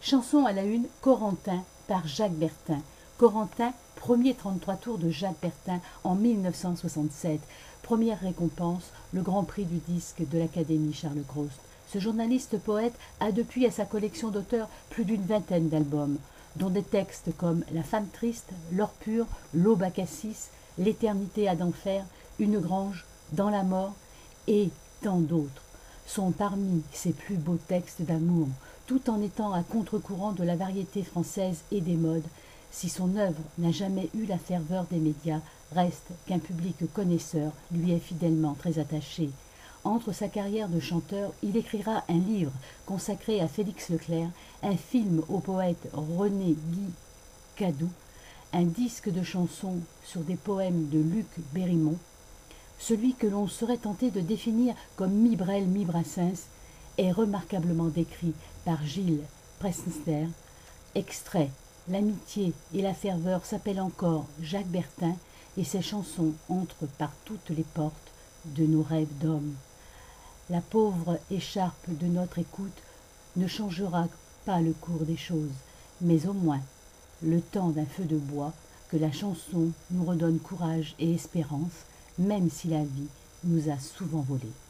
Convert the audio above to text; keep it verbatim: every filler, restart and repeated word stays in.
Chanson à la une, Corentin par Jacques Bertin. Corentin, premier trente-trois tours de Jacques Bertin en mille neuf cent soixante-sept. Première récompense, le Grand Prix du disque de l'Académie Charles Cros. Ce journaliste poète a depuis à sa collection d'auteurs plus d'une vingtaine d'albums, dont des textes comme La femme triste, L'or pur, L'aube à Cassis, L'éternité à d'enfer, Une grange, Dans la mort et tant d'autres sont parmi ses plus beaux textes d'amour, tout en étant à contre-courant de la variété française et des modes. Si son œuvre n'a jamais eu la ferveur des médias, reste qu'un public connaisseur lui est fidèlement très attaché. Entre sa carrière de chanteur, il écrira un livre consacré à Félix Leclerc, un film au poète René Guy Cadoux, un disque de chansons sur des poèmes de Luc Bérimont. Celui que l'on serait tenté de définir comme mi-Brel, mi-Brassens est remarquablement décrit par Gilles Presnester. Extrait, l'amitié et la ferveur s'appellent encore Jacques Bertin et ses chansons entrent par toutes les portes de nos rêves d'hommes. La pauvre écharpe de notre écoute ne changera pas le cours des choses, mais au moins le temps d'un feu de bois, que la chanson nous redonne courage et espérance, même si la vie nous a souvent volé.